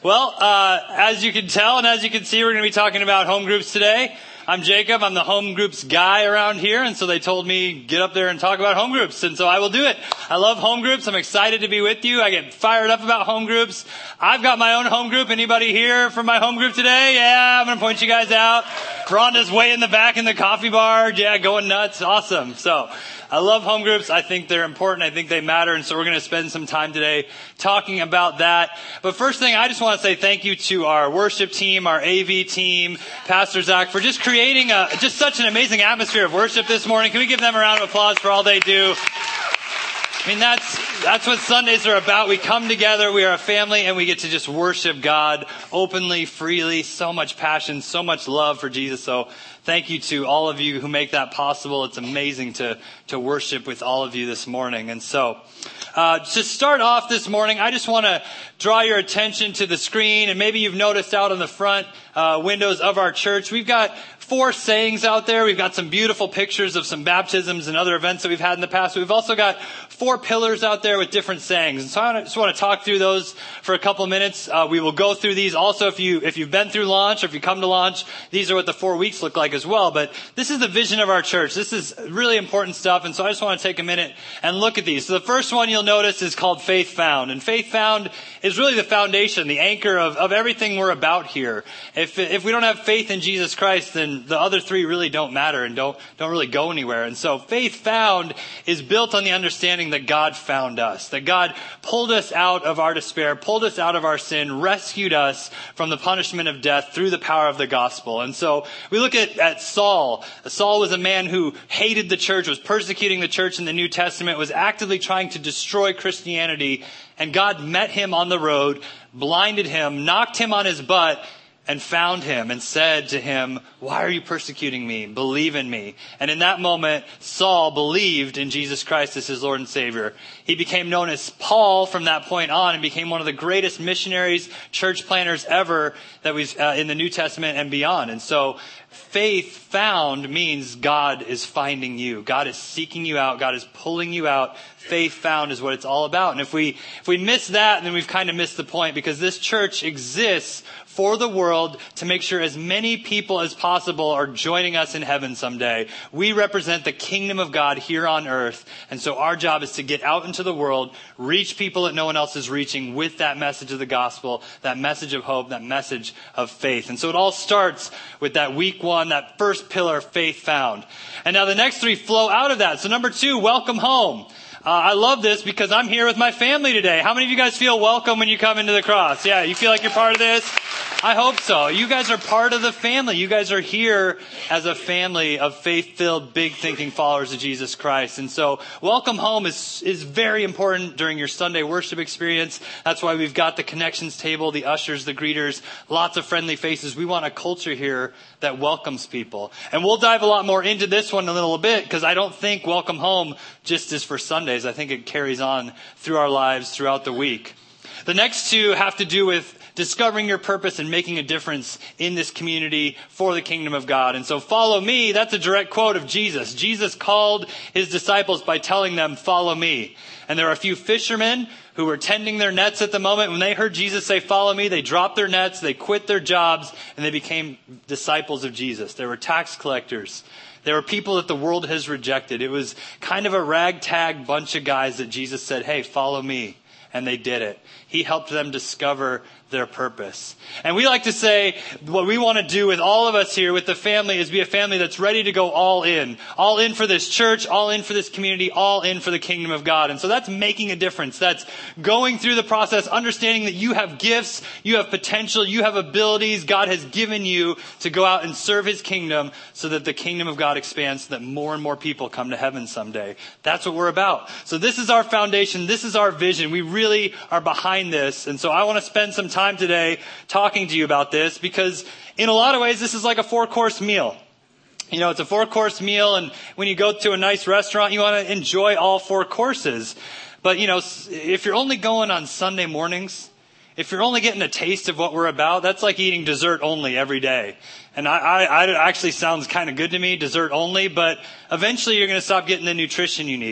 Well, as you can tell and as you can see, we're going to be talking about home groups today. I'm Jacob. I'm the home groups guy around here, and so they told me get up there and talk about home groups, and so I will do it. I love home groups. I'm excited to be with you. I get fired up about home groups. I've got my own home group. Anybody here from my home group today? Yeah, I'm going to point you guys out. Rhonda's way in the back in the coffee bar. Yeah, going nuts. Awesome. So I love home groups. I think they're important. I think they matter. And so we're going to spend some time today talking about that. But first thing, I just want to say thank you to our worship team, our AV team, Pastor Zach, for just creating just such an amazing atmosphere of worship this morning. Can we give them a round of applause for all they do? I mean, that's what Sundays are about. We come together, we are a family, and we get to just worship God openly, freely, so much passion, so much love for Jesus. So thank you to all of you who make that possible. It's amazing to worship with all of you this morning. And so to start off this morning, I just want to draw your attention to the screen. And maybe you've noticed out on the front windows of our church, we've got 4 sayings out there. We've got some beautiful pictures of some baptisms and other events that we've had in the past. We've also got 4 pillars out there with different sayings. And so I just want to talk through those for a couple of minutes. We will go through these. Also, if you've been through launch or if you come to launch, these are what the 4 weeks look like as well. But this is the vision of our church. This is really important stuff. And so I just want to take a minute and look at these. So the first one you'll notice is called Faith Found. And Faith Found is really the foundation, the anchor of everything we're about here. If we don't have faith in Jesus Christ, then the other 3 really don't matter and don't really go anywhere. And so Faith Found is built on the understanding that God found us, that God pulled us out of our despair, pulled us out of our sin, rescued us from the punishment of death through the power of the gospel. And so we look at Saul. Saul was a man who hated the church, was persecuting the church in the New Testament, was actively trying to destroy Christianity. And God met him on the road, blinded him, knocked him on his butt, and found him and said to him, "Why are you persecuting me? Believe in me." And in that moment, Saul believed in Jesus Christ as his Lord and Savior. He became known as Paul from that point on and became one of the greatest missionaries, church planters ever that was in the New Testament and beyond. And so faith found means God is finding you. God is seeking you out. God is pulling you out. Faith found is what it's all about. And if we miss that, then we've kind of missed the point, because this church exists for the world to make sure as many people as possible are joining us in heaven someday. We represent the kingdom of God here on earth. And so our job is to get out into the world, reach people that no one else is reaching with that message of the gospel, that message of hope, that message of faith. And so it all starts with that week 1, that first pillar, faith found. And now the next 3 flow out of that. So number 2, welcome home. I love this because I'm here with my family today. How many of you guys feel welcome when you come into the cross? Yeah, you feel like you're part of this? I hope so. You guys are part of the family. You guys are here as a family of faith-filled, big-thinking followers of Jesus Christ. And so welcome home is very important during your Sunday worship experience. That's why we've got the connections table, the ushers, the greeters, lots of friendly faces. We want a culture here that welcomes people. And we'll dive a lot more into this one in a little bit, because I don't think welcome home just is for Sundays. I think it carries on through our lives throughout the week. The next 2 have to do with discovering your purpose and making a difference in this community for the kingdom of God. And so follow me, that's a direct quote of Jesus. Jesus called his disciples by telling them, "Follow me." And there are a few fishermen who were tending their nets at the moment. When they heard Jesus say, "Follow me," they dropped their nets, they quit their jobs, and they became disciples of Jesus. There were tax collectors. There were people that the world has rejected. It was kind of a ragtag bunch of guys that Jesus said, "Hey, follow me." And they did it. He helped them discover their purpose. And we like to say what we want to do with all of us here, with the family, is be a family that's ready to go all in. All in for this church, all in for this community, all in for the kingdom of God. And so that's making a difference. That's going through the process, understanding that you have gifts, you have potential, you have abilities God has given you to go out and serve his kingdom so that the kingdom of God expands, so that more and more people come to heaven someday. That's what we're about. So this is our foundation. This is our vision. We really are behind this. And so I want to spend some time today talking to you about this, because in a lot of ways this is like a 4-course meal. You know, it's a 4-course meal, and when you go to a nice restaurant, you want to enjoy all 4 courses. But, you know, if you're only going on Sunday mornings, if you're only getting a taste of what we're about, that's like eating dessert only every day. And I actually sounds kind of good to me, dessert only, but eventually you're going to stop getting the nutrition you need.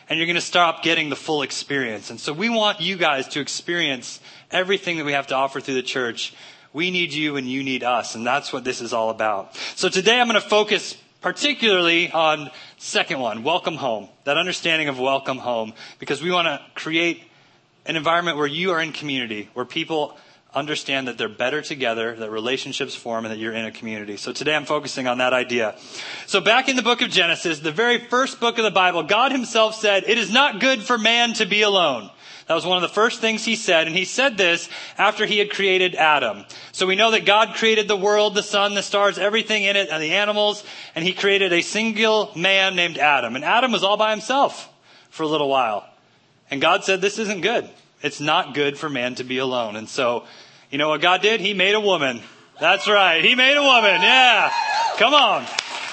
and you're going to stop getting the full experience. And so we want you guys to experience everything that we have to offer through the church. We need you and you need us, and that's what this is all about. So today I'm going to focus particularly on second one, welcome home, that understanding of welcome home, because we want to create an environment where you are in community, where people understand that they're better together, that relationships form, and that you're in a community. So today I'm focusing on that idea. So back in the book of Genesis, the very first book of the Bible, God himself said, "It is not good for man to be alone." That was one of the first things he said, and he said this after he had created Adam. So we know that God created the world, the sun, the stars, everything in it, and the animals, and he created a single man named Adam. And Adam was all by himself for a little while. And God said, this isn't good. It's not good for man to be alone. And so, you know what God did? He made a woman. That's right. He made a woman. Yeah. Come on.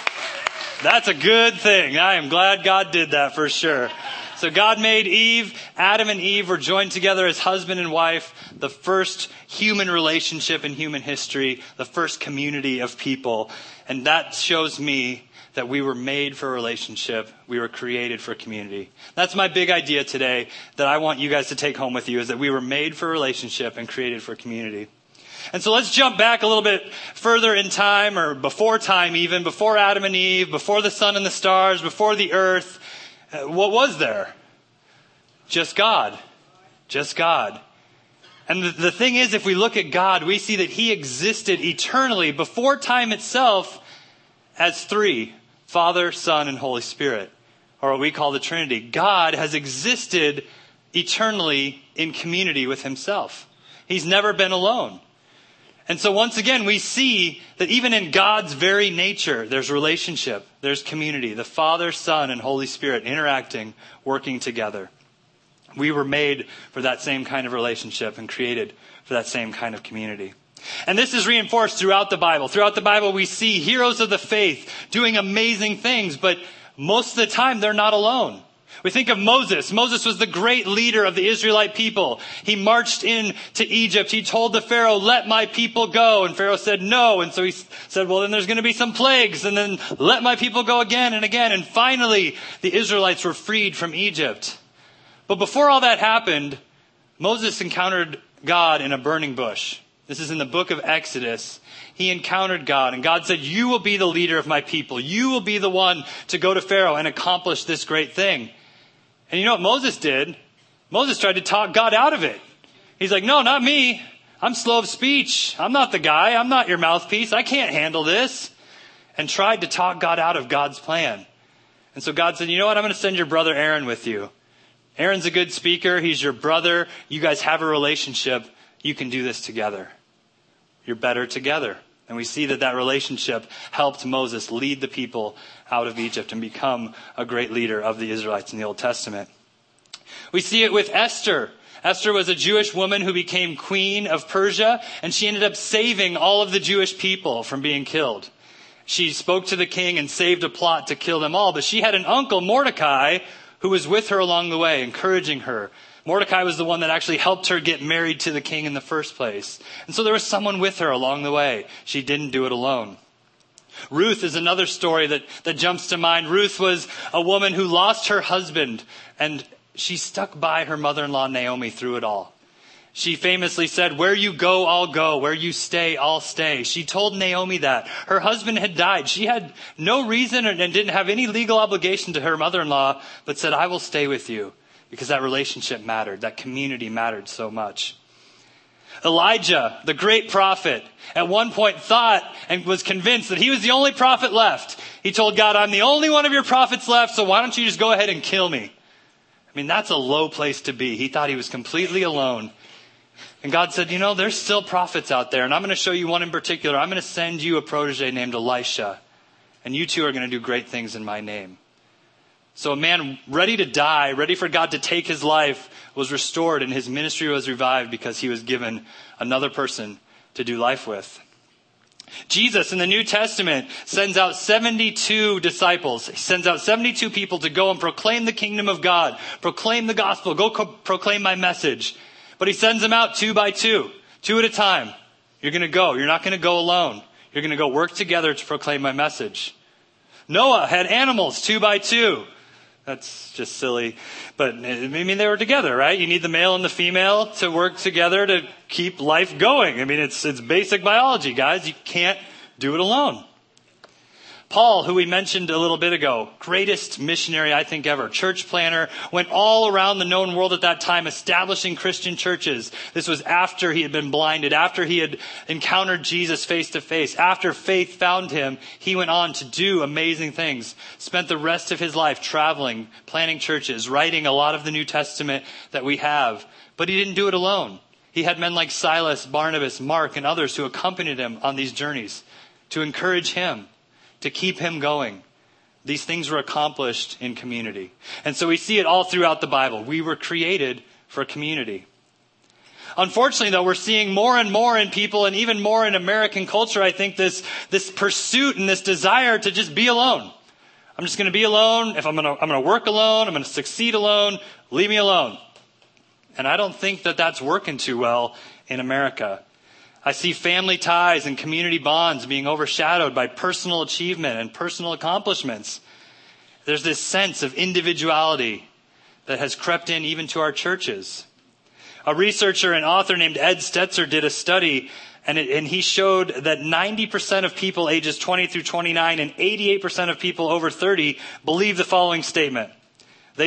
That's a good thing. I am glad God did that for sure. So God made Eve. Adam and Eve were joined together as husband and wife, the first human relationship in human history, the first community of people. And that shows me that we were made for a relationship. We were created for community. That's my big idea today that I want you guys to take home with you, is that we were made for a relationship and created for community. And so let's jump back a little bit further in time, or before time even, before Adam and Eve, before the sun and the stars, before the earth. What was there? Just God. Just God. And the thing is, if we look at God, we see that he existed eternally before time itself as three: Father, Son, and Holy Spirit, or what we call the Trinity. God has existed eternally in community with himself. He's never been alone. And so once again, we see that even in God's very nature, there's relationship, there's community, the Father, Son, and Holy Spirit interacting, working together. We were made for that same kind of relationship and created for that same kind of community. And this is reinforced throughout the Bible. Throughout the Bible, we see heroes of the faith doing amazing things, but most of the time, they're not alone. We think of Moses. Moses was the great leader of the Israelite people. He marched into Egypt. He told the Pharaoh, "Let my people go." And Pharaoh said no. And so he said, well, then there's going to be some plagues. And then let my people go again and again. And finally, the Israelites were freed from Egypt. But before all that happened, Moses encountered God in a burning bush. This is in the book of Exodus. He encountered God, and God said, "You will be the leader of my people. You will be the one to go to Pharaoh and accomplish this great thing." And you know what Moses did? Moses tried to talk God out of it. He's like, "No, not me. I'm slow of speech. I'm not the guy. I'm not your mouthpiece. I can't handle this." And tried to talk God out of God's plan. And so God said, "You know what? I'm going to send your brother Aaron with you. Aaron's a good speaker. He's your brother. You guys have a relationship. You can do this together. You're better together." And we see that relationship helped Moses lead the people out of Egypt and become a great leader of the Israelites in the Old Testament. We see it with Esther. Esther was a Jewish woman who became queen of Persia, and she ended up saving all of the Jewish people from being killed. She spoke to the king and saved a plot to kill them all, but she had an uncle, Mordecai, who was with her along the way, encouraging her. Mordecai was the one that actually helped her get married to the king in the first place. And so there was someone with her along the way. She didn't do it alone. Ruth is another story that jumps to mind. Ruth was a woman who lost her husband, and she stuck by her mother-in-law Naomi through it all. She famously said, "Where you go, I'll go. Where you stay, I'll stay." She told Naomi that. Her husband had died. She had no reason and didn't have any legal obligation to her mother-in-law, but said, "I will stay with you," because that relationship mattered. That community mattered so much. Elijah, the great prophet, at one point thought and was convinced that he was the only prophet left. He told God, "I'm the only one of your prophets left, so why don't you just go ahead and kill me?" I mean, that's a low place to be. He thought he was completely alone. And God said, there's still prophets out there, and I'm going to show you one in particular. I'm going to send you a protege named Elisha, and you two are going to do great things in my name. So a man ready to die, ready for God to take his life, was restored, and his ministry was revived because he was given another person to do life with. Jesus in the New Testament sends out 72 disciples. He sends out 72 people to go and proclaim the kingdom of God, proclaim the gospel, go proclaim my message. But he sends them out two by two at a time. You're going to go. You're not going to go alone. You're going to go work together to proclaim my message. Noah had animals 2 by 2. That's just silly. But I mean, they were together, right? You need the male and the female to work together to keep life going. I mean, it's basic biology, guys. You can't do it alone. Paul, who we mentioned a little bit ago, greatest missionary I think ever, church planner, went all around the known world at that time establishing Christian churches. This was after he had been blinded, after he had encountered Jesus face to face, after faith found him. He went on to do amazing things, spent the rest of his life traveling, planting churches, writing a lot of the New Testament that we have. But he didn't do it alone. He had men like Silas, Barnabas, Mark, and others who accompanied him on these journeys to encourage him, to keep him going. These things were accomplished in community. And so we see it all throughout the Bible. We were created for community. Unfortunately, though, we're seeing more and more in people, and even more in American culture, I think, this pursuit and this desire to just be alone. I'm just going to be alone. If I'm going to work alone, I'm going to succeed alone. Leave me alone. And I don't think that that's working too well in America. I see family ties and community bonds being overshadowed by personal achievement and personal accomplishments. There's this sense of individuality that has crept in even to our churches. A researcher and author named Ed Stetzer did a study, and he showed that 90% of people ages 20 through 29 and 88% of people over 30 believe the following statement. They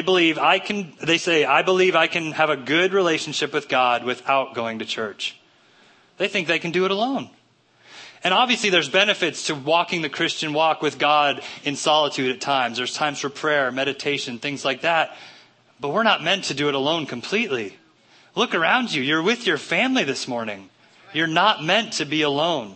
say, I believe I can have a good relationship with God without going to church. They think they can do it alone. And obviously there's benefits to walking the Christian walk with God in solitude at times. There's times for prayer, meditation, things like that. But we're not meant to do it alone completely. Look around you. You're with your family this morning. You're not meant to be alone.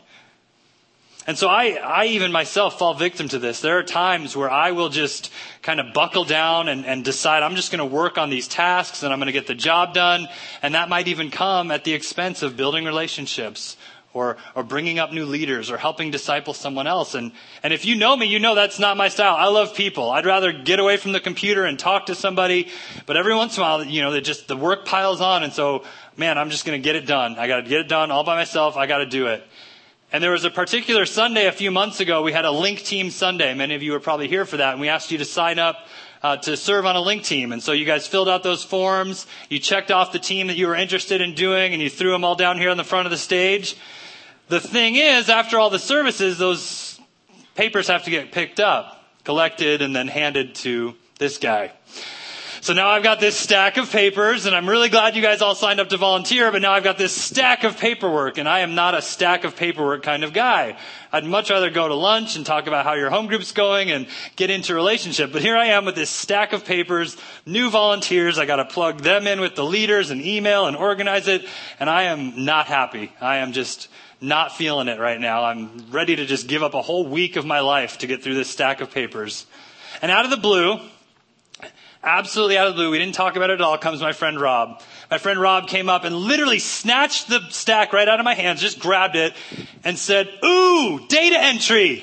And so I even myself fall victim to this. There are times where I will just kind of buckle down and decide I'm just going to work on these tasks and I'm going to get the job done. And that might even come at the expense of building relationships or bringing up new leaders or helping disciple someone else. And if you know me, you know that's not my style. I love people. I'd rather get away from the computer and talk to somebody. But every once in a while, the work piles on. And so, man, I'm just going to get it done. I got to get it done all by myself. I got to do it. And there was a particular Sunday a few months ago. We had a Link Team Sunday. Many of you were probably here for that. And we asked you to sign up to serve on a Link Team. And so you guys filled out those forms. You checked off the team that you were interested in doing. And you threw them all down here on the front of the stage. The thing is, after all the services, those papers have to get picked up, collected, and then handed to this guy. So now I've got this stack of papers, and I'm really glad you guys all signed up to volunteer, but now I've got this stack of paperwork, and I am not a stack of paperwork kind of guy. I'd much rather go to lunch and talk about how your home group's going and get into a relationship. But here I am with this stack of papers, new volunteers. I got to plug them in with the leaders and email and organize it, and I am not happy. I am just not feeling it right now. I'm ready to just give up a whole week of my life to get through this stack of papers. And out of the blue, absolutely out of the blue, we didn't talk about it at all, comes my friend Rob. My friend Rob came up and literally snatched the stack right out of my hands, just grabbed it and said, "Ooh, data entry."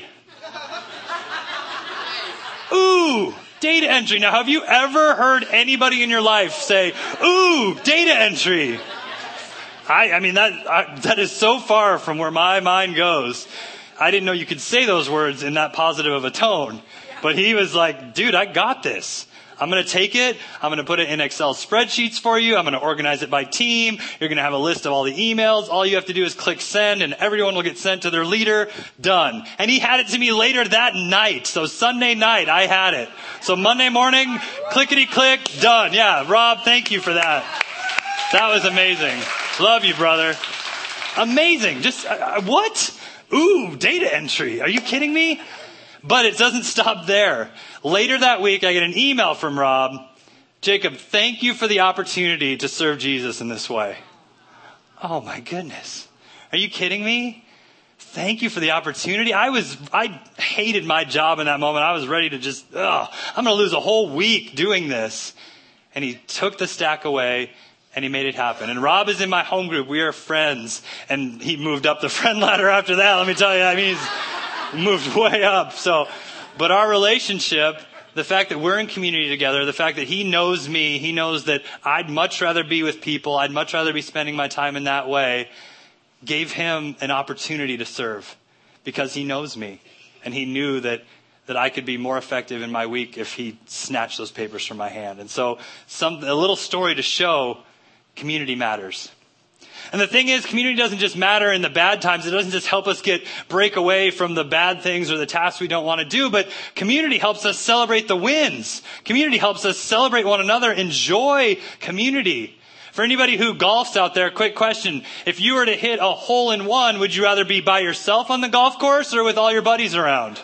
Ooh, data entry. Now, have you ever heard anybody in your life say, "Ooh, data entry"? I mean, that is so far from where my mind goes. I didn't know you could say those words in that positive of a tone. But he was like, "Dude, I got this. I'm going to take it. I'm going to put it in Excel spreadsheets for you. I'm going to organize it by team. You're going to have a list of all the emails. All you have to do is click send and everyone will get sent to their leader. Done." And he had it to me later that night. So Sunday night, I had it. So Monday morning, clickety click, done. Yeah, Rob, thank you for that. That was amazing. Love you, brother. Amazing. Just, what? Ooh, data entry. Are you kidding me? But it doesn't stop there. Later that week, I get an email from Rob. "Jacob, thank you for the opportunity to serve Jesus in this way." Oh my goodness. Are you kidding me? Thank you for the opportunity. I hated my job in that moment. I was ready to just, I'm going to lose a whole week doing this. And he took the stack away and he made it happen. And Rob is in my home group. We are friends. And he moved up the friend ladder after that. Let me tell you, I mean, he's moved way up. But our relationship, the fact that we're in community together, the fact that he knows me, he knows that I'd much rather be with people, I'd much rather be spending my time in that way, gave him an opportunity to serve because he knows me. And he knew that that I could be more effective in my week if he snatched those papers from my hand. And so a little story to show community matters. And the thing is, community doesn't just matter in the bad times. It doesn't just help us break away from the bad things or the tasks we don't want to do, but community helps us celebrate the wins. Community helps us celebrate one another, enjoy community. For anybody who golfs out there, quick question. If you were to hit a hole in one, would you rather be by yourself on the golf course or with all your buddies around?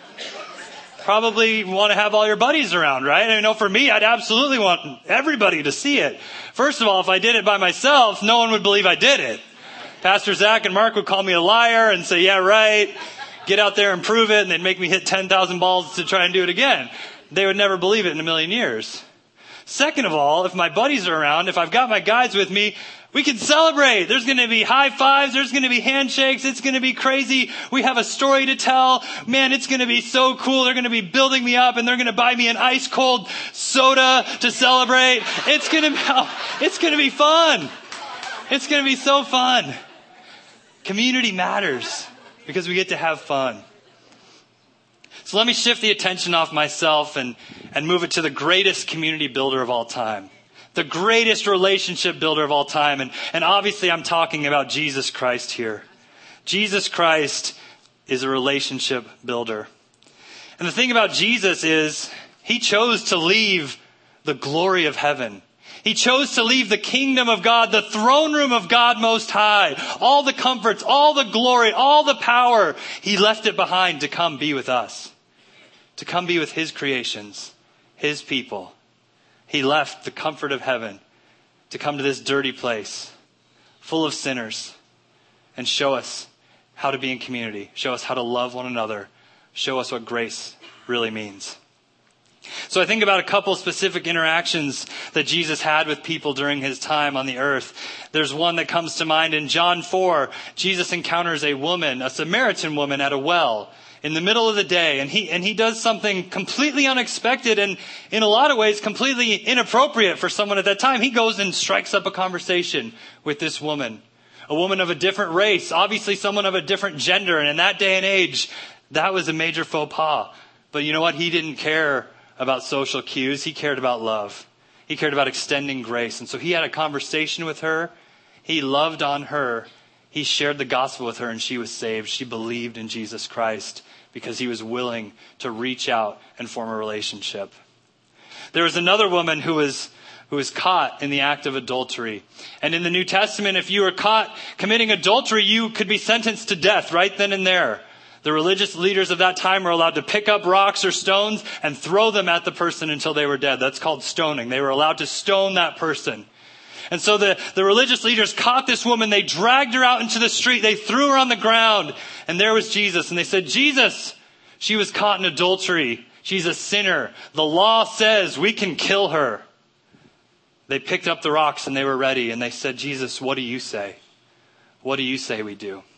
Probably want to have all your buddies around, right? I know for me, I'd absolutely want everybody to see it. First of all, if I did it by myself, no one would believe I did it. Pastor Zach and Mark would call me a liar and say, yeah, right. Get out there and prove it. And they'd make me hit 10,000 balls to try and do it again. They would never believe it in a million years. Second of all, if my buddies are around, if I've got my guides with me, we can celebrate. There's going to be high fives. There's going to be handshakes. It's going to be crazy. We have a story to tell. Man, it's going to be so cool. They're going to be building me up and they're going to buy me an ice cold soda to celebrate. It's going to be fun. It's going to be so fun. Community matters because we get to have fun. So let me shift the attention off myself and move it to the greatest community builder of all time. The greatest relationship builder of all time. And obviously I'm talking about Jesus Christ here. Jesus Christ is a relationship builder. And the thing about Jesus is he chose to leave the glory of heaven. He chose to leave the kingdom of God, the throne room of God Most High. All the comforts, all the glory, all the power. He left it behind to come be with us. To come be with his creations, his people. He left the comfort of heaven to come to this dirty place full of sinners and show us how to be in community, show us how to love one another, show us what grace really means. So I think about a couple specific interactions that Jesus had with people during his time on the earth. There's one that comes to mind in John 4. Jesus encounters a woman, a Samaritan woman at a well in the middle of the day. And he does something completely unexpected and in a lot of ways completely inappropriate for someone at that time. He goes and strikes up a conversation with this woman, a woman of a different race, obviously someone of a different gender. And in that day and age, that was a major faux pas. But you know what? He didn't care about social cues. He cared about love. He cared about extending grace. And so he had a conversation with her. He loved on her. He shared the gospel with her and she was saved. She believed in Jesus Christ because he was willing to reach out and form a relationship. There was another woman who was caught in the act of adultery. And in the New Testament, if you were caught committing adultery, you could be sentenced to death right then and there. The religious leaders of that time were allowed to pick up rocks or stones and throw them at the person until they were dead. That's called stoning. They were allowed to stone that person. And so the religious leaders caught this woman. They dragged her out into the street. They threw her on the ground. And there was Jesus. And they said, Jesus, she was caught in adultery. She's a sinner. The law says we can kill her. They picked up the rocks and they were ready. And they said, Jesus, what do you say? What do you say we do?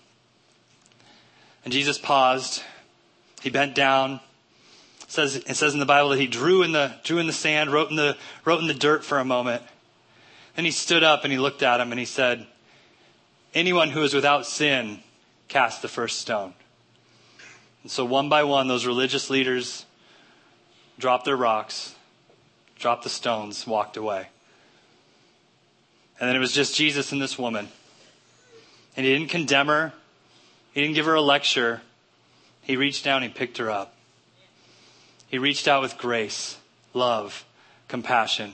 And Jesus paused. He bent down. It says in the Bible that he drew in the sand, wrote in the dirt for a moment. And he stood up and he looked at him and he said, anyone who is without sin, cast the first stone. And so one by one, those religious leaders dropped their rocks, dropped the stones, walked away. And then it was just Jesus and this woman. And he didn't condemn her. He didn't give her a lecture. He reached down, he picked her up. He reached out with grace, love, compassion.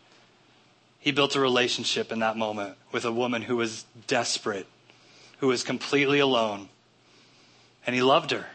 He built a relationship in that moment with a woman who was desperate, who was completely alone. And he loved her.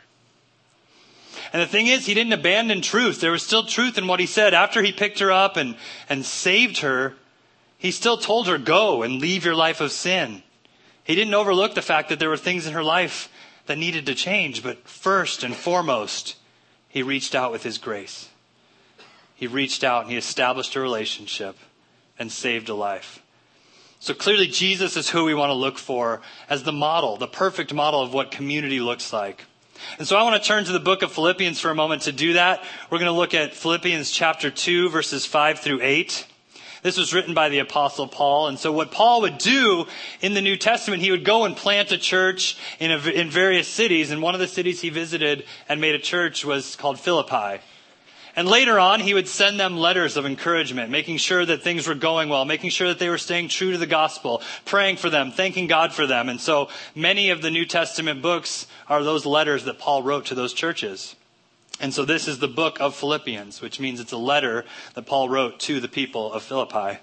And the thing is, he didn't abandon truth. There was still truth in what he said. After he picked her up and saved her, he still told her, go and leave your life of sin. He didn't overlook the fact that there were things in her life that needed to change. But first and foremost, he reached out with his grace. He reached out and he established a relationship and saved a life. So clearly Jesus is who we want to look for as the model, the perfect model of what community looks like. And so I want to turn to the book of Philippians for a moment to do that. We're going to look at Philippians chapter 2, verses 5 through 8. This was written by the Apostle Paul. And so what Paul would do in the New Testament, he would go and plant a church in various cities. And one of the cities he visited and made a church was called Philippi. And later on, he would send them letters of encouragement, making sure that things were going well, making sure that they were staying true to the gospel, praying for them, thanking God for them. And so many of the New Testament books are those letters that Paul wrote to those churches. And so this is the book of Philippians, which means it's a letter that Paul wrote to the people of Philippi.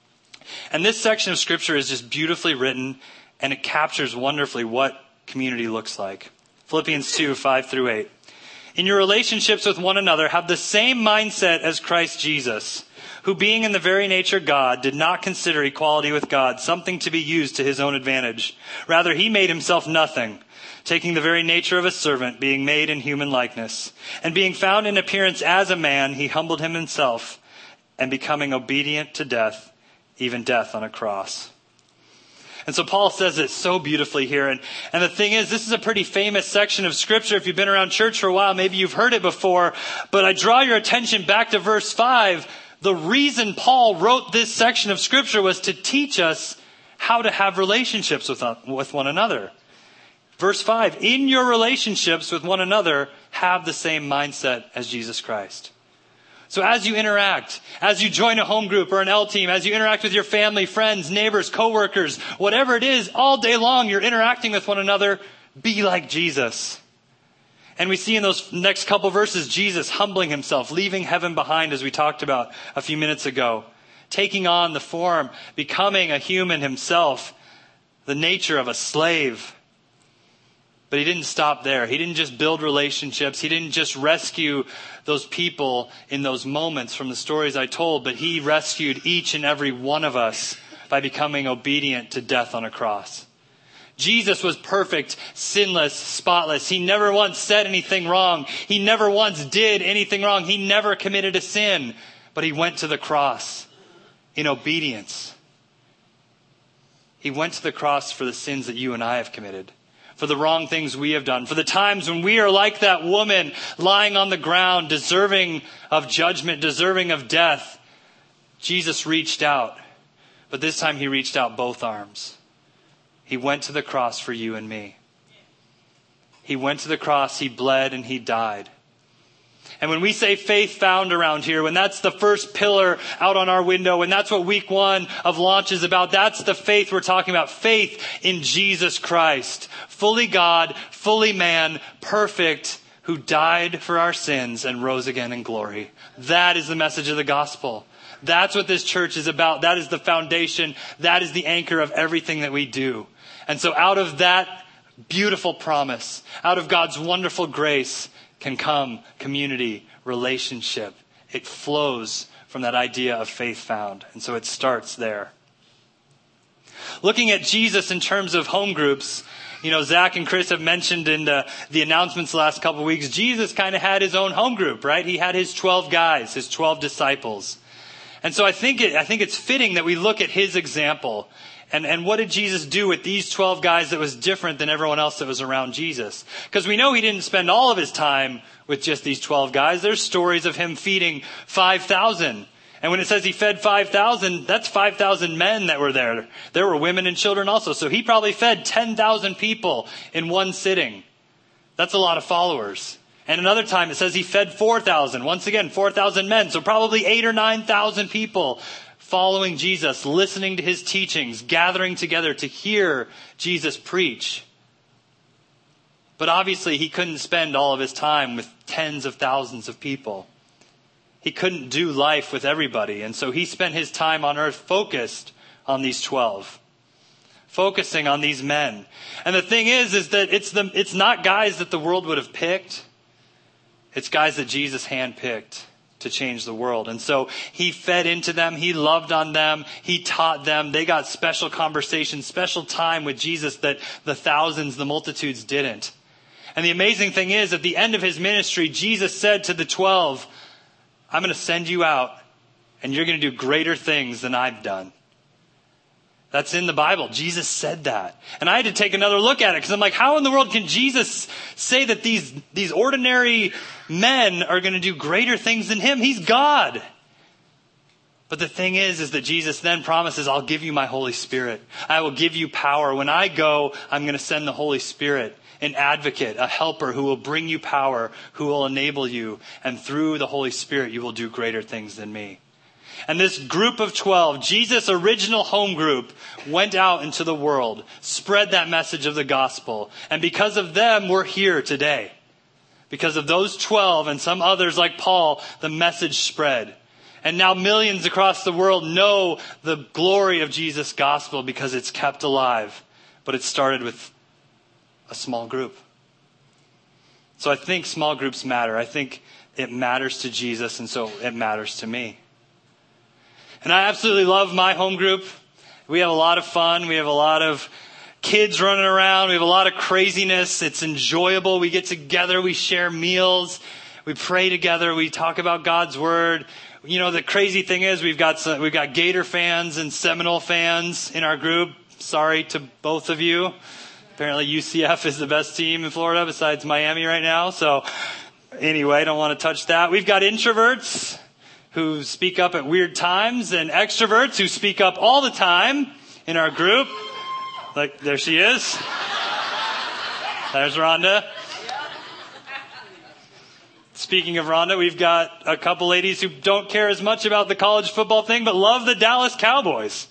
And this section of Scripture is just beautifully written, and it captures wonderfully what community looks like. Philippians 2, 5-8. In your relationships with one another, have the same mindset as Christ Jesus, who being in the very nature God, did not consider equality with God something to be used to his own advantage. Rather, he made himself nothing, taking the very nature of a servant, being made in human likeness. And being found in appearance as a man, he humbled himself, and becoming obedient to death, even death on a cross. And so Paul says it so beautifully here. And the thing is, this is a pretty famous section of Scripture. If you've been around church for a while, maybe you've heard it before. But I draw your attention back to verse 5. The reason Paul wrote this section of Scripture was to teach us how to have relationships with one another. Verse 5, in your relationships with one another, have the same mindset as Jesus Christ. So as you interact, as you join a home group or an L team, as you interact with your family, friends, neighbors, coworkers, whatever it is, all day long you're interacting with one another, be like Jesus. And we see in those next couple verses, Jesus humbling himself, leaving heaven behind, as we talked about a few minutes ago, taking on the form, becoming a human himself, the nature of a slave. But he didn't stop there. He didn't just build relationships. He didn't just rescue those people in those moments from the stories I told, but he rescued each and every one of us by becoming obedient to death on a cross. Jesus was perfect, sinless, spotless. He never once said anything wrong. He never once did anything wrong. He never committed a sin, but he went to the cross in obedience. He went to the cross for the sins that you and I have committed, for the wrong things we have done, for the times when we are like that woman lying on the ground, deserving of judgment, deserving of death. Jesus reached out, but this time he reached out both arms. He went to the cross for you and me. He went to the cross, he bled, and he died. And when we say faith found around here, when that's the first pillar out on our window, when that's what week 1 of launch is about, that's the faith we're talking about. Faith in Jesus Christ. Fully God, fully man, perfect, who died for our sins and rose again in glory. That is the message of the gospel. That's what this church is about. That is the foundation. That is the anchor of everything that we do. And so out of that beautiful promise, out of God's wonderful grace, can come community, relationship. It flows from that idea of faith found. And so it starts there. Looking at Jesus in terms of home groups, Zach and Chris have mentioned in the announcements the last couple of weeks, Jesus kind of had his own home group, right? He had his 12 guys, his 12 disciples. And so I think it's fitting that we look at his example. And what did Jesus do with these 12 guys that was different than everyone else that was around Jesus? Because we know he didn't spend all of his time with just these 12 guys. There's stories of him feeding 5,000. And when it says he fed 5,000, that's 5,000 men that were there. There were women and children also. So he probably fed 10,000 people in one sitting. That's a lot of followers. And another time it says he fed 4,000. Once again, 4,000 men. So probably 8,000 or 9,000 people following Jesus, listening to his teachings, gathering together to hear Jesus preach. But obviously he couldn't spend all of his time with tens of thousands of people. He couldn't do life with everybody. And so he spent his time on earth focused on these 12. Focusing on these men. And the thing is that it's not guys that the world would have picked. It's guys that Jesus handpicked to change the world. And so he fed into them. He loved on them. He taught them. They got special conversations, special time with Jesus that the thousands, the multitudes didn't. And the amazing thing is, at the end of his ministry, Jesus said to the 12, I'm going to send you out and you're going to do greater things than I've done. That's in the Bible. Jesus said that. And I had to take another look at it because I'm like, how in the world can Jesus say that these ordinary men are going to do greater things than him? He's God. But the thing is that Jesus then promises, I'll give you my Holy Spirit. I will give you power. When I go, I'm going to send the Holy Spirit, an advocate, a helper who will bring you power, who will enable you. And through the Holy Spirit, you will do greater things than me. And this group of 12, Jesus' original home group, went out into the world, spread that message of the gospel. And because of them, we're here today. Because of those 12 and some others like Paul, the message spread. And now millions across the world know the glory of Jesus' gospel because it's kept alive. But it started with a small group. So I think small groups matter. I think it matters to Jesus, and so it matters to me. And I absolutely love my home group. We have a lot of fun. We have a lot of kids running around. We have a lot of craziness. It's enjoyable. We get together. We share meals. We pray together. We talk about God's word. You know, the crazy thing is we've got Gator fans and Seminole fans in our group. Sorry to both of you. Apparently UCF is the best team in Florida besides Miami right now. So anyway, don't want to touch that. We've got introverts who speak up at weird times and extroverts who speak up all the time in our group. Like, there she is. There's Rhonda. Speaking of Rhonda, we've got a couple ladies who don't care as much about the college football thing, but love the Dallas Cowboys.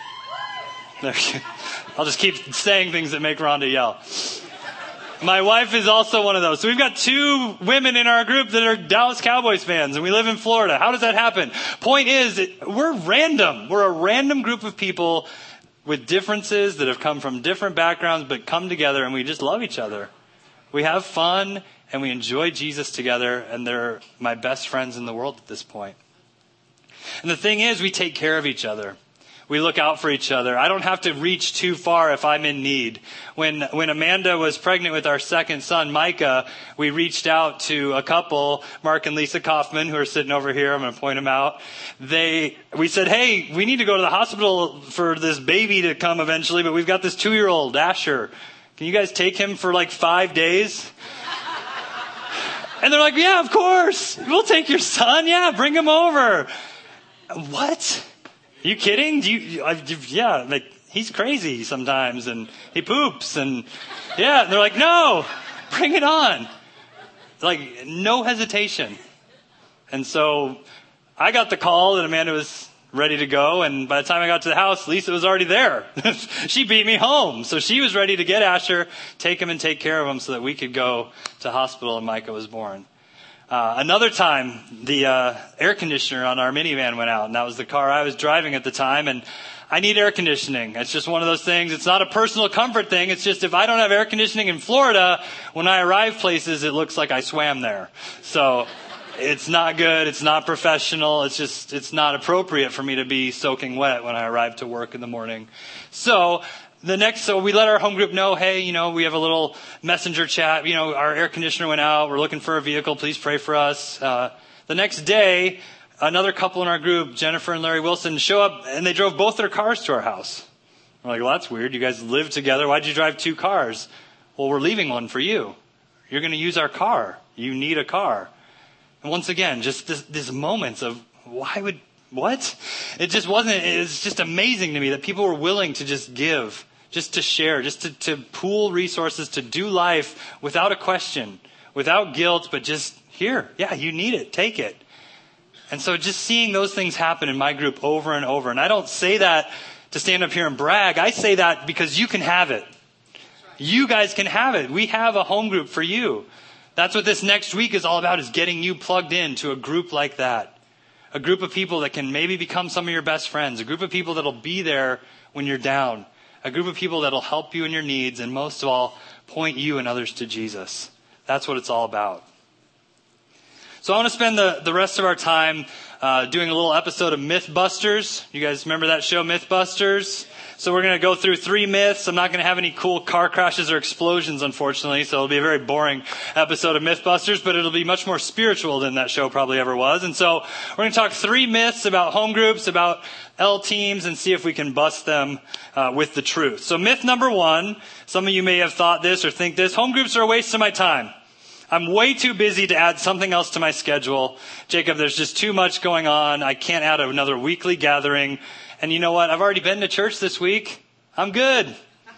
I'll just keep saying things that make Rhonda yell. My wife is also one of those. So we've got 2 women in our group that are Dallas Cowboys fans, and we live in Florida. How does that happen? Point is, we're random. We're a random group of people with differences that have come from different backgrounds, but come together and we just love each other. We have fun and we enjoy Jesus together, and they're my best friends in the world at this point. And the thing is, we take care of each other. We look out for each other. I don't have to reach too far if I'm in need. When Amanda was pregnant with our second son, Micah, we reached out to a couple, Mark and Lisa Kaufman, who are sitting over here. I'm going to point them out. We said, hey, we need to go to the hospital for this baby to come eventually, but we've got this 2-year-old, Asher. Can you guys take him for like 5 days? And they're like, yeah, of course. We'll take your son. Yeah, bring him over. What? Are you kidding? Yeah, like, he's crazy sometimes, and he poops, and yeah. And they're like, no, bring it on. Like, no hesitation. And so I got the call that Amanda was ready to go, and by the time I got to the house, Lisa was already there. She beat me home. So she was ready to get Asher, take him and take care of him so that we could go to hospital and Micah was born. Another time, the air conditioner on our minivan went out, and that was the car I was driving at the time, and I need air conditioning. It's just one of those things. It's not a personal comfort thing. It's just if I don't have air conditioning in Florida, when I arrive places, it looks like I swam there. So it's not good. It's not professional. It's not appropriate for me to be soaking wet when I arrive to work in the morning. So we let our home group know, hey, we have a little messenger chat. Our air conditioner went out. We're looking for a vehicle. Please pray for us. The next day, another couple in our group, Jennifer and Larry Wilson, show up and they drove both their cars to our house. We're like, well, that's weird. You guys live together. Why'd you drive 2 cars? Well, we're leaving one for you. You're going to use our car. You need a car. And once again, just this moments of what? It was just amazing to me that people were willing to just give, just to share, just to pool resources, to do life without a question, without guilt, but just here. Yeah, you need it. Take it. And so just seeing those things happen in my group over and over. And I don't say that to stand up here and brag. I say that because you can have it. You guys can have it. We have a home group for you. That's what this next week is all about, is getting you plugged into a group like that. A group of people that can maybe become some of your best friends. A group of people that'll be there when you're down. A group of people that'll help you in your needs. And most of all, point you and others to Jesus. That's what it's all about. So I want to spend the rest of our time doing a little episode of Mythbusters. You guys remember that show, Mythbusters? So we're going to go through 3 myths. I'm not going to have any cool car crashes or explosions, unfortunately. So it'll be a very boring episode of Mythbusters, but it'll be much more spiritual than that show probably ever was. And so we're going to talk 3 myths about home groups, about L teams, and see if we can bust them with the truth. So myth number 1, some of you may have thought this or think this: home groups are a waste of my time. I'm way too busy to add something else to my schedule. Jacob, there's just too much going on. I can't add another weekly gathering. And you know what? I've already been to church this week. I'm good.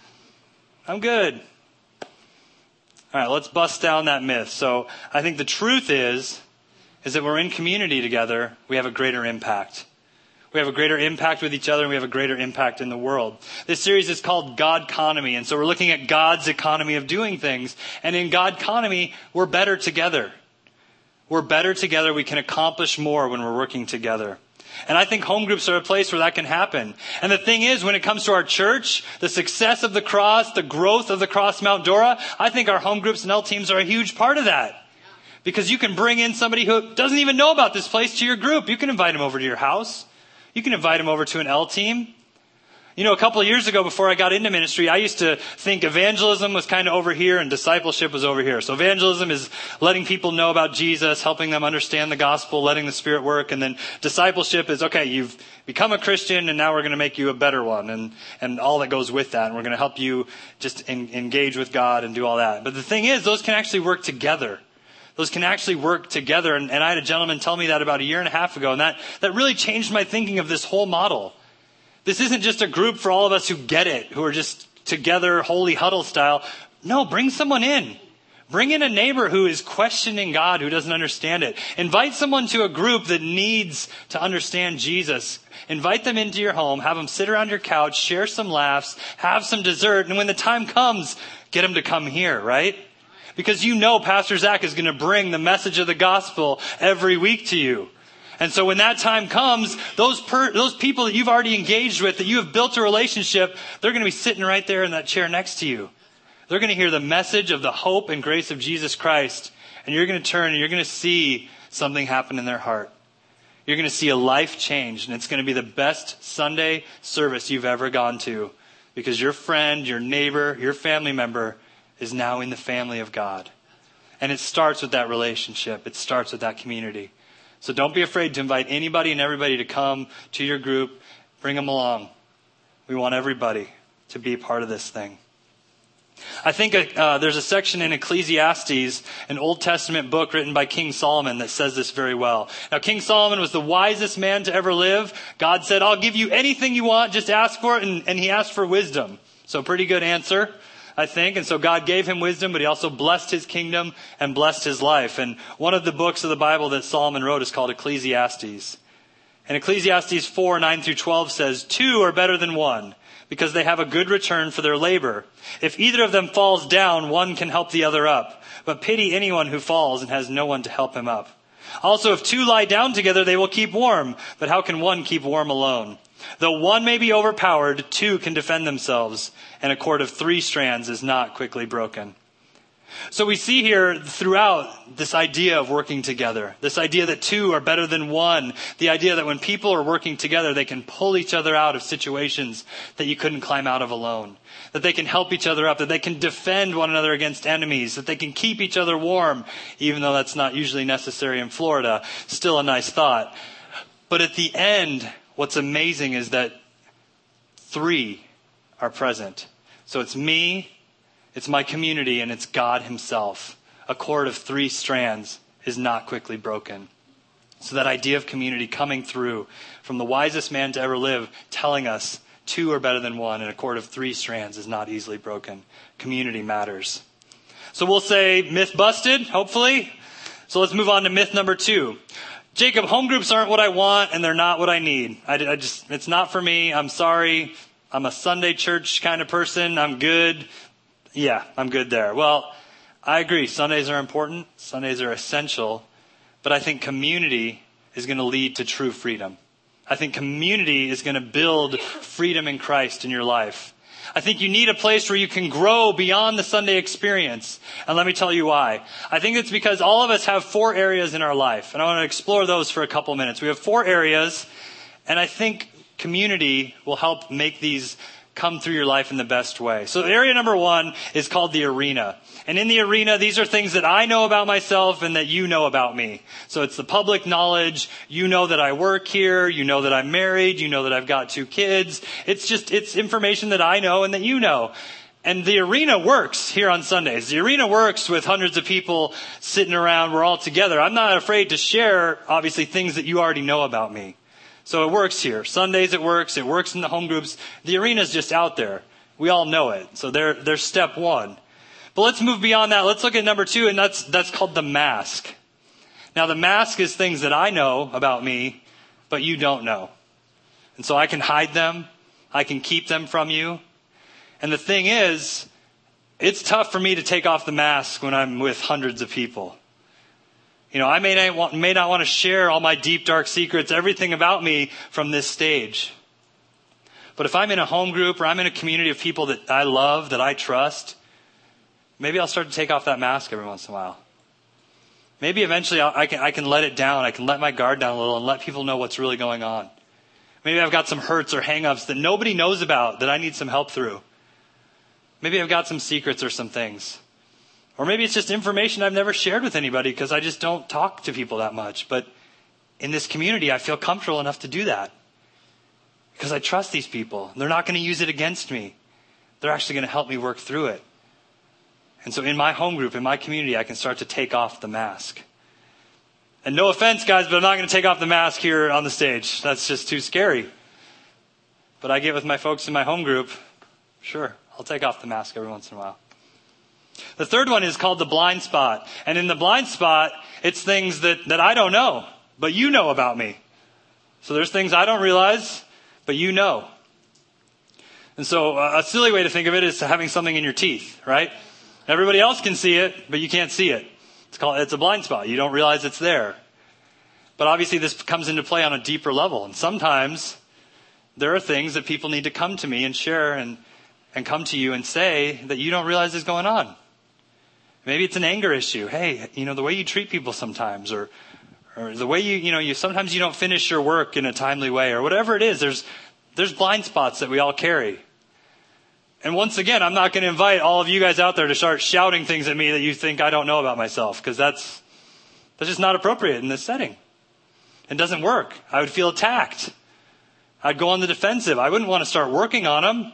I'm good. All right, let's bust down that myth. So I think the truth is that we're in community together, we have a greater impact. We have a greater impact with each other, and we have a greater impact in the world. This series is called Godconomy, and so we're looking at God's economy of doing things. And in Godconomy, we're better together. We're better together. We can accomplish more when we're working together. And I think home groups are a place where that can happen. And the thing is, when it comes to our church, the success of the cross, the growth of the Cross Mount Dora, I think our home groups and L teams are a huge part of that. Because you can bring in somebody who doesn't even know about this place to your group. You can invite them over to your house. You can invite them over to an L team. You know, a couple of years ago before I got into ministry, I used to think evangelism was kind of over here and discipleship was over here. So evangelism is letting people know about Jesus, helping them understand the gospel, letting the Spirit work. And then discipleship is, okay, you've become a Christian and now we're going to make you a better one and all that goes with that. And we're going to help you just engage with God and do all that. But the thing is, those can actually work together. Those can actually work together. And I had a gentleman tell me that about a year and a half ago. And that really changed my thinking of this whole model. This isn't just a group for all of us who get it, who are just together, holy huddle style. No, bring someone in. Bring in a neighbor who is questioning God, who doesn't understand it. Invite someone to a group that needs to understand Jesus. Invite them into your home, have them sit around your couch, share some laughs, have some dessert. And when the time comes, get them to come here, right? Because you know Pastor Zach is going to bring the message of the gospel every week to you. And so when that time comes, those people that you've already engaged with, that you have built a relationship, they're going to be sitting right there in that chair next to you. They're going to hear the message of the hope and grace of Jesus Christ. And you're going to turn and you're going to see something happen in their heart. You're going to see a life change. And it's going to be the best Sunday service you've ever gone to. Because your friend, your neighbor, your family member is now in the family of God. And it starts with that relationship. It starts with that community. So don't be afraid to invite anybody and everybody to come to your group. Bring them along. We want everybody to be a part of this thing. I think there's a section in Ecclesiastes, an Old Testament book written by King Solomon, that says this very well. Now, King Solomon was the wisest man to ever live. God said, I'll give you anything you want, just ask for it. And he asked for wisdom. So pretty good answer, I think. And so God gave him wisdom, but he also blessed his kingdom and blessed his life. And one of the books of the Bible that Solomon wrote is called Ecclesiastes. And Ecclesiastes 4:9-12 says, 2 are better than 1, because they have a good return for their labor. If either of them falls down, one can help the other up. But pity anyone who falls and has no one to help him up. Also, if 2 lie down together, they will keep warm. But how can one keep warm alone? Though one may be overpowered, 2 can defend themselves, and a cord of 3 strands is not quickly broken. So we see here throughout this idea of working together, this idea that 2 are better than 1, the idea that when people are working together, they can pull each other out of situations that you couldn't climb out of alone, that they can help each other up, that they can defend one another against enemies, that they can keep each other warm, even though that's not usually necessary in Florida. Still a nice thought. But at the end, what's amazing is that 3 are present. So it's me, it's my community, and it's God himself. A cord of 3 strands is not quickly broken. So that idea of community coming through from the wisest man to ever live, telling us 2 are better than 1, and a cord of 3 strands is not easily broken. Community matters. So we'll say myth busted, hopefully. So let's move on to myth number 2. Jacob, home groups aren't what I want, and they're not what I need. It's not for me. I'm sorry. I'm a Sunday church kind of person. I'm good. Yeah, I'm good there. Well, I agree. Sundays are important. Sundays are essential. But I think community is going to lead to true freedom. I think community is going to build freedom in Christ in your life. I think you need a place where you can grow beyond the Sunday experience. And let me tell you why. I think it's because all of us have 4 areas in our life. And I want to explore those for a couple minutes. We have 4 areas. And I think community will help make these come through your life in the best way. So area number 1 is called the arena. And in the arena, these are things that I know about myself and that you know about me. So it's the public knowledge. You know that I work here. You know that I'm married. You know that I've got 2 kids. It's information that I know and that you know. And the arena works here on Sundays. The arena works with hundreds of people sitting around. We're all together. I'm not afraid to share, obviously, things that you already know about me. So it works here. Sundays it works. It works in the home groups. The arena's just out there. We all know it. So there's step one. But let's move beyond that. Let's look at number 2, and that's called the mask. Now, the mask is things that I know about me, but you don't know. And so I can hide them. I can keep them from you. And the thing is, it's tough for me to take off the mask when I'm with hundreds of people. I may not want to share all my deep, dark secrets, everything about me from this stage. But if I'm in a home group or I'm in a community of people that I love, that I trust, maybe I'll start to take off that mask every once in a while. Maybe eventually I can let it down. I can let my guard down a little and let people know what's really going on. Maybe I've got some hurts or hang-ups that nobody knows about that I need some help through. Maybe I've got some secrets or some things. Or maybe it's just information I've never shared with anybody because I just don't talk to people that much. But in this community, I feel comfortable enough to do that. Because I trust these people. They're not going to use it against me. They're actually going to help me work through it. And so in my home group, in my community, I can start to take off the mask. And no offense, guys, but I'm not going to take off the mask here on the stage. That's just too scary. But I get with my folks in my home group, sure, I'll take off the mask every once in a while. The third one is called the blind spot. And in the blind spot, it's things that I don't know, but you know about me. So there's things I don't realize, but you know. And so a silly way to think of it is having something in your teeth, right? Everybody else can see it, but you can't see it. It's a blind spot. You don't realize it's there. But obviously this comes into play on a deeper level. And sometimes there are things that people need to come to me and share and come to you and say that you don't realize is going on. Maybe it's an anger issue. Hey, the way you treat people sometimes, or the way you sometimes you don't finish your work in a timely way, or whatever it is. There's blind spots that we all carry. And once again, I'm not going to invite all of you guys out there to start shouting things at me that you think I don't know about myself, because that's just not appropriate in this setting. It doesn't work. I would feel attacked. I'd go on the defensive. I wouldn't want to start working on them.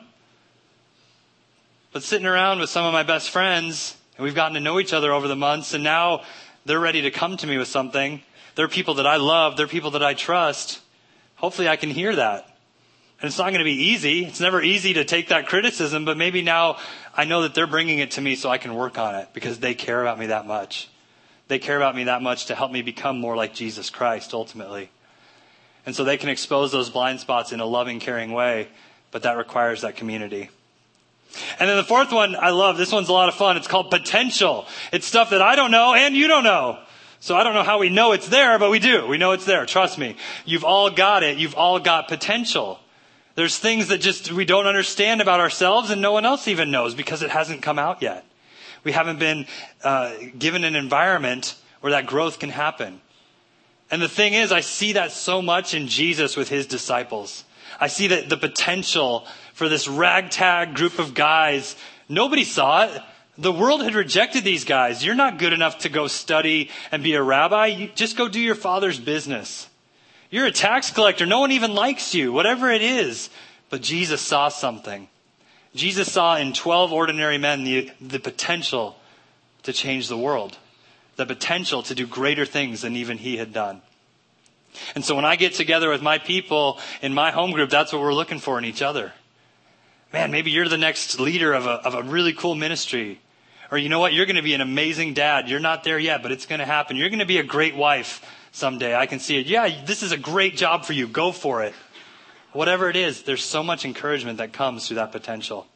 But sitting around with some of my best friends, and we've gotten to know each other over the months, and now they're ready to come to me with something. They're people that I love. They're people that I trust. Hopefully I can hear that. And it's not going to be easy. It's never easy to take that criticism, but maybe now I know that they're bringing it to me so I can work on it because they care about me that much. They care about me that much to help me become more like Jesus Christ ultimately. And so they can expose those blind spots in a loving, caring way, but that requires that community. And then the fourth one I love. This one's a lot of fun. It's called potential. It's stuff that I don't know and you don't know. So I don't know how we know it's there, but we do. We know it's there. Trust me. You've all got it. You've all got potential. There's things that just we don't understand about ourselves and no one else even knows because it hasn't come out yet. We haven't been given an environment where that growth can happen. And the thing is, I see that so much in Jesus with his disciples. I see that the potential for this ragtag group of guys, nobody saw it. The world had rejected these guys. You're not good enough to go study and be a rabbi. You just go do your father's business. You're a tax collector. No one even likes you, whatever it is. But Jesus saw something. Jesus saw in 12 ordinary men the potential to change the world. The potential to do greater things than even he had done. And so when I get together with my people in my home group, that's what we're looking for in each other. Man, maybe you're the next leader of a really cool ministry. Or you know what? You're going to be an amazing dad. You're not there yet, but it's going to happen. You're going to be a great wife someday. I can see it. Yeah, this is a great job for you. Go for it. Whatever it is, there's so much encouragement that comes through that potential.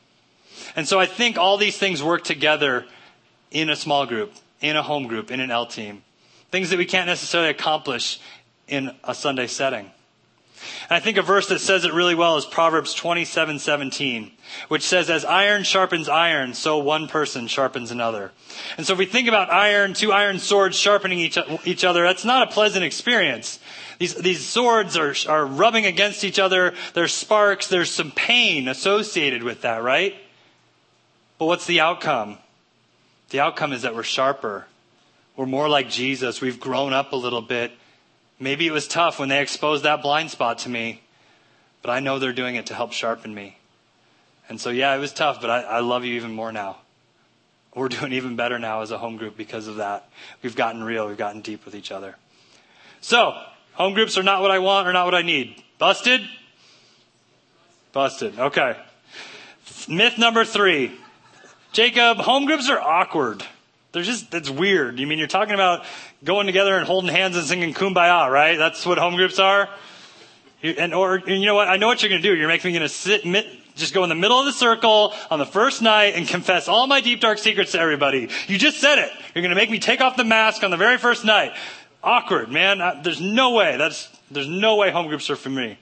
And so I think all these things work together in a small group, in a home group, in an L team. Things that we can't necessarily accomplish in a Sunday setting. And I think a verse that says it really well is Proverbs 27:17, which says, as iron sharpens iron, so one person sharpens another. And so if we think about iron, two iron swords sharpening each other, that's not a pleasant experience. These swords are rubbing against each other. There's sparks. There's some pain associated with that, right? But what's the outcome? The outcome is that we're sharper. We're more like Jesus. We've grown up a little bit. Maybe it was tough when they exposed that blind spot to me, but I know they're doing it to help sharpen me. And so, yeah, it was tough, but I love you even more now. We're doing even better now as a home group because of that. We've gotten real. We've gotten deep with each other. So, home groups are not what I want or not what I need. Busted? Busted. Okay. Myth number 3. Jacob, home groups are awkward. It's weird. You mean you're talking about going together and holding hands and singing Kumbaya, right? That's what home groups are? And you know what? I know what you're going to do. You're making me going to just go in the middle of the circle on the first night and confess all my deep, dark secrets to everybody. You just said it. You're going to make me take off the mask on the very first night. Awkward, man. There's no way. There's no way home groups are for me.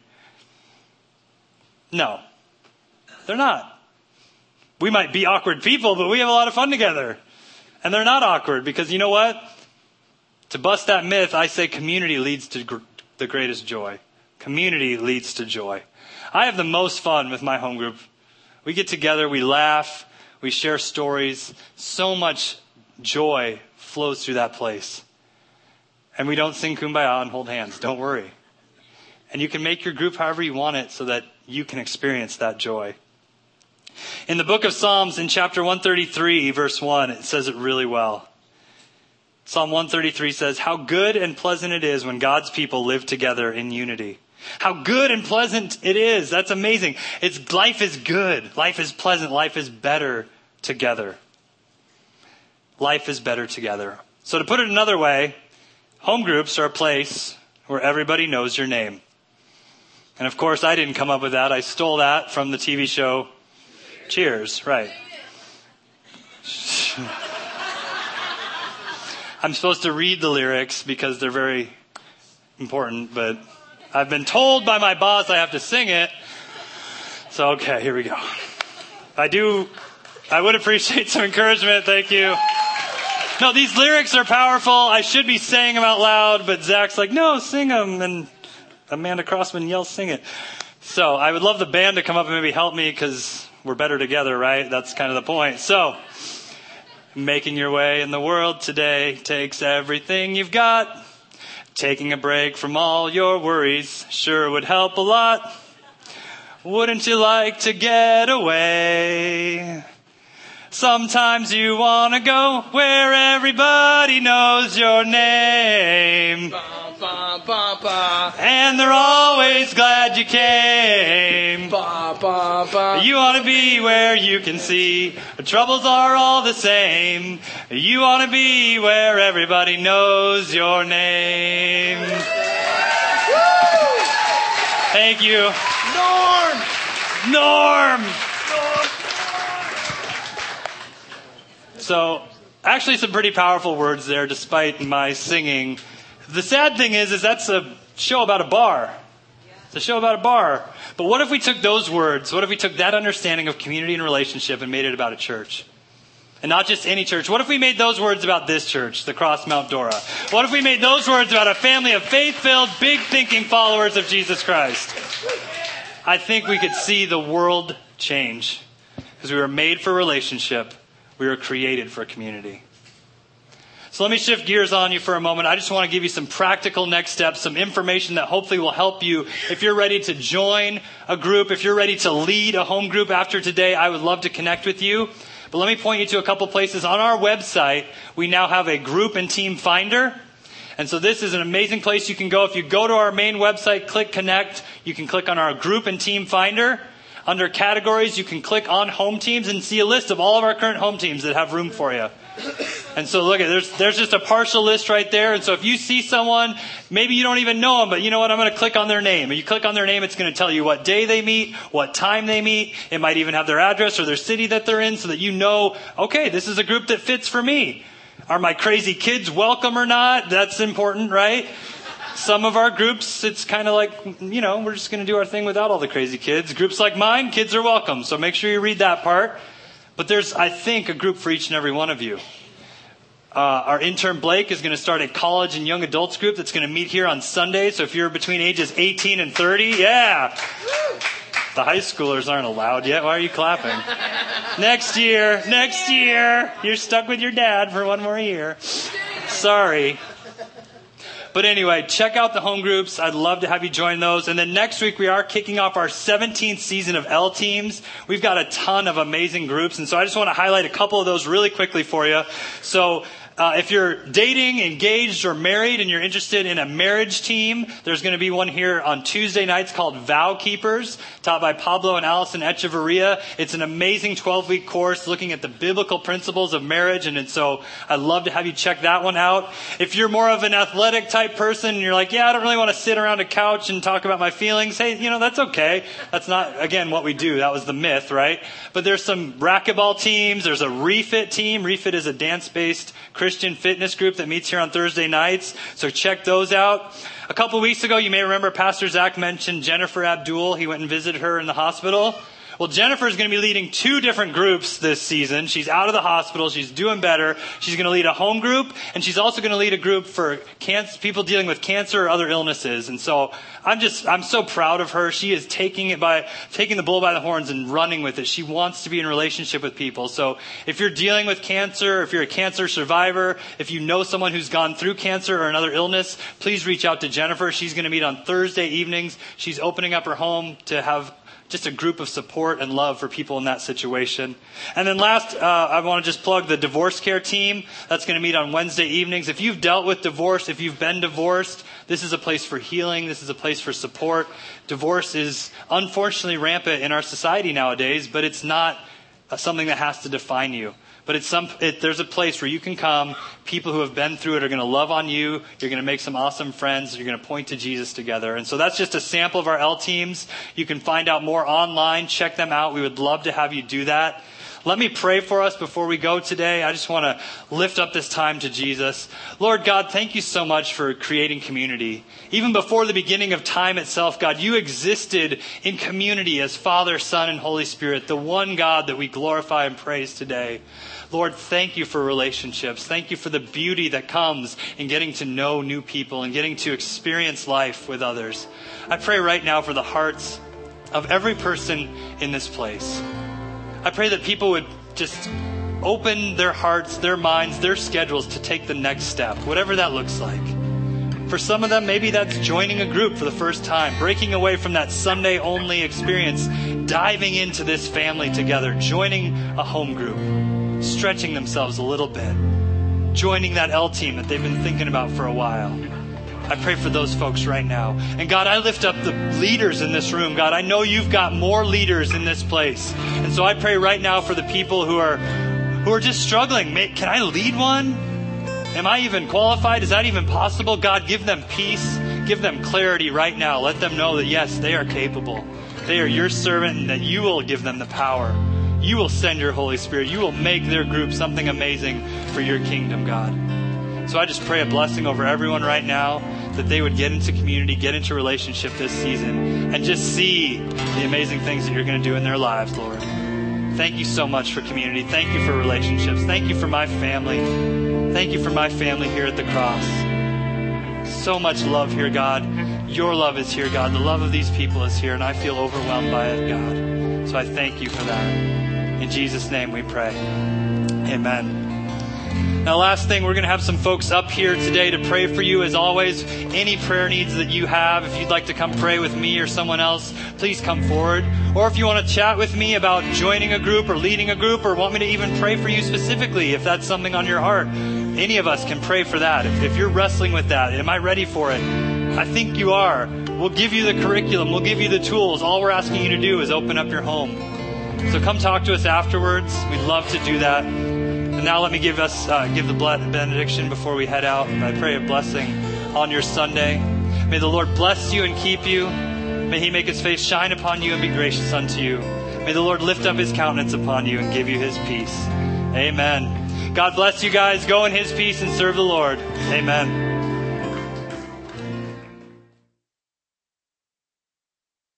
No. They're not. We might be awkward people, but we have a lot of fun together. And they're not awkward because you know what? To bust that myth, I say community leads to the greatest joy. Community leads to joy. I have the most fun with my home group. We get together, we laugh, we share stories. So much joy flows through that place. And we don't sing Kumbaya and hold hands. Don't worry. And you can make your group however you want it so that you can experience that joy. In the book of Psalms, in chapter 133, verse 1, it says it really well. Psalm 133 says, "How good and pleasant it is when God's people live together in unity." How good and pleasant it is. That's amazing. Life is good. Life is pleasant. Life is better together. Life is better together. So to put it another way, home groups are a place where everybody knows your name. And of course, I didn't come up with that. I stole that from the TV show Cheers, right. I'm supposed to read the lyrics because they're very important, but I've been told by my boss I have to sing it. So, okay, here we go. I would appreciate some encouragement. Thank you. No, these lyrics are powerful. I should be saying them out loud, but Zach's like, no, sing them. And Amanda Crossman yells, sing it. So I would love the band to come up and maybe help me because we're better together, right? That's kind of the point. So, making your way in the world today takes everything you've got. Taking a break from all your worries sure would help a lot. Wouldn't you like to get away? Sometimes you want to go where everybody knows your name. Ba, ba, ba, ba. And they're always glad you came. Ba, ba, ba. You want to be where you can see the troubles are all the same. You want to be where everybody knows your name. Thank you. Norm. So, actually some pretty powerful words there despite my singing. The sad thing is that's a show about a bar. It's a show about a bar. But what if we took those words, what if we took that understanding of community and relationship and made it about a church? And not just any church. What if we made those words about this church, the Cross Mount Dora? What if we made those words about a family of faith-filled, big-thinking followers of Jesus Christ? I think we could see the world change. Because we were made for relationship. We were created for community. So let me shift gears on you for a moment. I just want to give you some practical next steps, some information that hopefully will help you. If you're ready to join a group, if you're ready to lead a home group after today, I would love to connect with you. But let me point you to a couple places. On our website, we now have a group and team finder. And so this is an amazing place you can go. If you go to our main website, click Connect, you can click on our group and team finder. Under categories, you can click on home teams and see a list of all of our current home teams that have room for you. And so look, there's just a partial list right there. And so if you see someone, maybe you don't even know them, but you know what? I'm going to click on their name. And you click on their name, it's going to tell you what day they meet, what time they meet. It might even have their address or their city that they're in so that you know, okay, this is a group that fits for me. Are my crazy kids welcome or not? That's important, right? Some of our groups, it's kind of like, we're just going to do our thing without all the crazy kids. Groups like mine, kids are welcome. So make sure you read that part. But there's, I think, a group for each and every one of you. Our intern Blake is going to start a college and young adults group that's going to meet here on Sunday. So if you're between ages 18 and 30, yeah. The high schoolers aren't allowed yet. Why are you clapping? Next year. You're stuck with your dad for one more year. Sorry. But anyway, check out the home groups. I'd love to have you join those. And then next week, we are kicking off our 17th season of L Teams. We've got a ton of amazing groups. And so I just want to highlight a couple of those really quickly for you. So if you're dating, engaged, or married, and you're interested in a marriage team, there's going to be one here on Tuesday nights called Vow Keepers, taught by Pablo and Allison Echevarria. It's an amazing 12-week course looking at the biblical principles of marriage, and so I'd love to have you check that one out. If you're more of an athletic type person, and you're like, I don't really want to sit around a couch and talk about my feelings, hey, that's okay. That's not, again, what we do. That was the myth, right? But there's some racquetball teams. There's a Refit team. Refit is a dance-based Christian fitness group that meets here on Thursday nights. So check those out. A couple weeks ago, you may remember Pastor Zach mentioned Jennifer Abdul. He went and visited her in the hospital. Well, Jennifer is going to be leading 2 different groups this season. She's out of the hospital. She's doing better. She's going to lead a home group, and she's also going to lead a group for people dealing with cancer or other illnesses. And so I'm so proud of her. She is taking the bull by the horns and running with it. She wants to be in a relationship with people. So if you're dealing with cancer, if you're a cancer survivor, if you know someone who's gone through cancer or another illness, please reach out to Jennifer. She's going to meet on Thursday evenings. She's opening up her home to have just a group of support and love for people in that situation. And then last, I want to just plug the divorce care team. That's going to meet on Wednesday evenings. If you've dealt with divorce, if you've been divorced, this is a place for healing. This is a place for support. Divorce is unfortunately rampant in our society nowadays, but it's not something that has to define you. But there's a place where you can come. People who have been through it are going to love on you. You're going to make some awesome friends. You're going to point to Jesus together. And so that's just a sample of our L teams. You can find out more online. Check them out. We would love to have you do that. Let me pray for us before we go today. I just want to lift up this time to Jesus. Lord God, thank you so much for creating community. Even before the beginning of time itself, God, you existed in community as Father, Son, and Holy Spirit, the one God that we glorify and praise today. Lord, thank you for relationships. Thank you for the beauty that comes in getting to know new people and getting to experience life with others. I pray right now for the hearts of every person in this place. I pray that people would just open their hearts, their minds, their schedules to take the next step, whatever that looks like. For some of them, maybe that's joining a group for the first time, breaking away from that Sunday-only experience, diving into this family together, joining a home group, stretching themselves a little bit, joining that L team that they've been thinking about for a while. I pray for those folks right now. And God, I lift up the leaders in this room. God, I know you've got more leaders in this place. And so I pray right now for the people who are just struggling. Can I lead one? Am I even qualified? Is that even possible? God, give them peace. Give them clarity right now. Let them know that, yes, they are capable. They are your servant and that you will give them the power. You will send your Holy Spirit. You will make their group something amazing for your kingdom, God. So I just pray a blessing over everyone right now, that they would get into community, get into relationship this season, and just see the amazing things that you're going to do in their lives, Lord. Thank you so much for community. Thank you for relationships. Thank you for my family. Thank you for my family here at the cross. So much love here, God. Your love is here, God. The love of these people is here, and I feel overwhelmed by it, God. So I thank you for that. In Jesus' name we pray. Amen. Now, last thing, we're going to have some folks up here today to pray for you. As always, any prayer needs that you have, if you'd like to come pray with me or someone else, please come forward. Or if you want to chat with me about joining a group or leading a group, or want me to even pray for you specifically, if that's something on your heart, any of us can pray for that. If you're wrestling with that, am I ready for it? I think you are. We'll give you the curriculum. We'll give you the tools. All we're asking you to do is open up your home. So come talk to us afterwards. We'd love to do that. And now let me give the benediction before we head out. And I pray a blessing on your Sunday. May the Lord bless you and keep you. May he make his face shine upon you and be gracious unto you. May the Lord lift up his countenance upon you and give you his peace. Amen. God bless you guys. Go in his peace and serve the Lord. Amen.